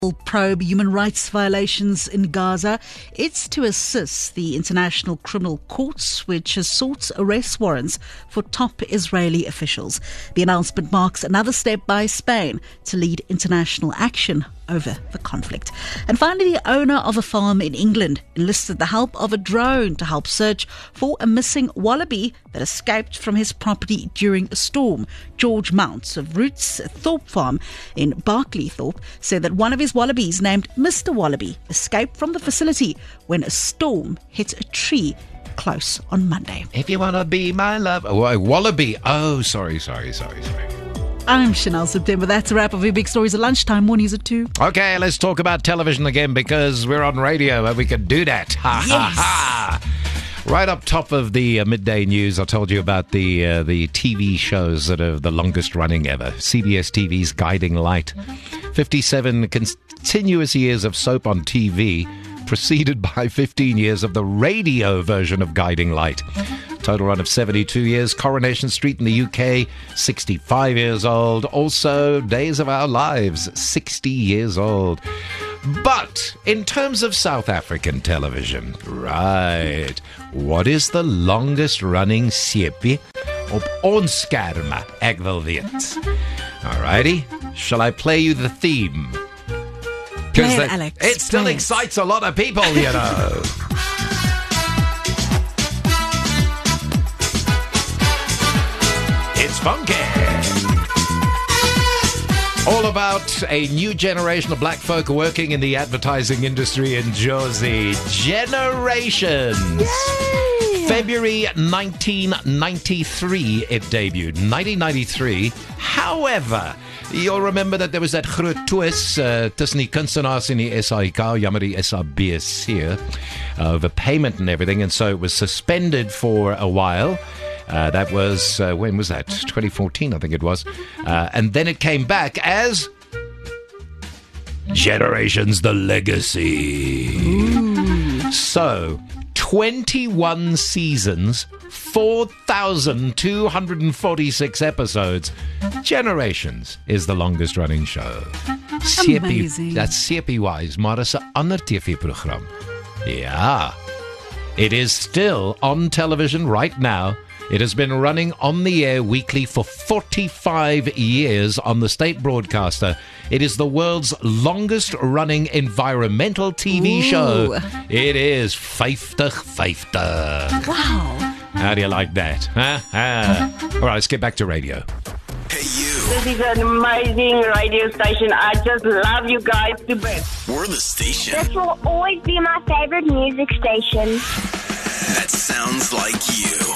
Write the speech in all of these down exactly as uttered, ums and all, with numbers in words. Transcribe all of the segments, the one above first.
will probe human rights violations in Gaza. It's to assist the International Criminal Courts, which has sought arrest warrants for top Israeli officials. The announcement marks another step by Spain to lead international action over the conflict. And finally, the owner of a farm in England enlisted the help of a drone to help search for a missing wallaby that escaped from his property during a storm. George Mounts of Roots Thorpe Farm in Barclaythorpe said that one of his wallabies, named Mister Wallaby, escaped from the facility when a storm hit a tree close on Monday. If you want to be my love... Oh, a wallaby. Oh, sorry, sorry, sorry, sorry. I'm Chanel September. That's a wrap of your big stories at lunchtime. More news at two. Okay, let's talk about television again because we're on radio and we can do that. Ha, Yes. ha, ha. Right up top of the uh, midday news, I told you about the uh, the T V shows that are the longest running ever. C B S T V's Guiding Light. fifty-seven continuous years of soap on T V, preceded by fifteen years of the radio version of Guiding Light. Total run of seventy-two years. Coronation Street in the U K, sixty-five years old. Also, Days of Our Lives, sixty years old. But in terms of South African television, right, what is the longest running seepie op ons skerme? Ek wil weet. Alrighty, shall I play you the theme? Play it, that- Alex. It still Play it. excites a lot of people, you know. It's funky. All about a new generation of black folk working in the advertising industry in Jersey. Generations. Yay! February nineteen ninety-three it debuted. nineteen ninety-three. However, you'll remember that there was that groot twist uh, tussen die kunstenaars en die S A I K, jammer die S A B C, uh, over payment and everything, and so it was suspended for a while. Uh, that was, uh, when was that? twenty fourteen, I think it was. Uh, and then it came back as Generations The Legacy. Ooh. So, twenty-one seasons, four thousand two hundred forty-six episodes. Generations is the longest running show. Amazing. That's Seepie-wise, maar is 'n ander T V-program. Yeah. It is still on television right now. It has been running on the air weekly for forty-five years on the state broadcaster. It is the world's longest running environmental T V Ooh. show. It is fifty fifty. Wow. How do you like that? Huh? Ah. All right, let's get back to radio. Hey, you. This is an amazing radio station. I just love you guys to bits. We're the station. This will always be my favorite music station. That sounds like you.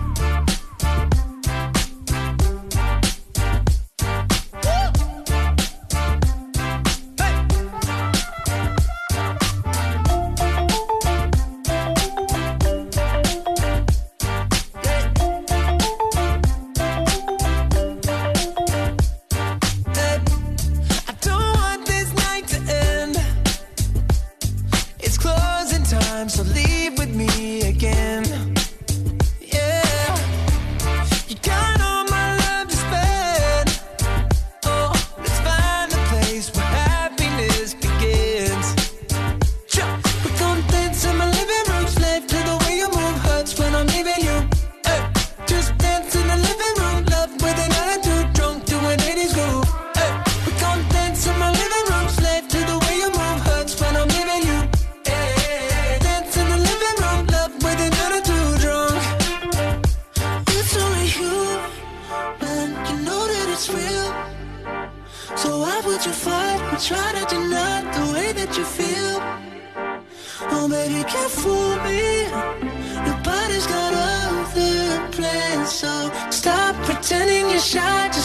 So leave with me again. Yeah, you got all my love to spend. Oh, let's find a place where happiness begins. We're gonna dance in my living room, slave to the way you move hurts when I'm leaving you. Hey, just dance in the living room, love with an attitude, drunk to an eighties groove. Hey, we're gonna dance in my living room, slave to the way you move hurts when I'm leaving you. So why would you fight or try to deny the way that you feel? Oh baby, can't fool me. Nobody's got other plans. So stop pretending you're shy.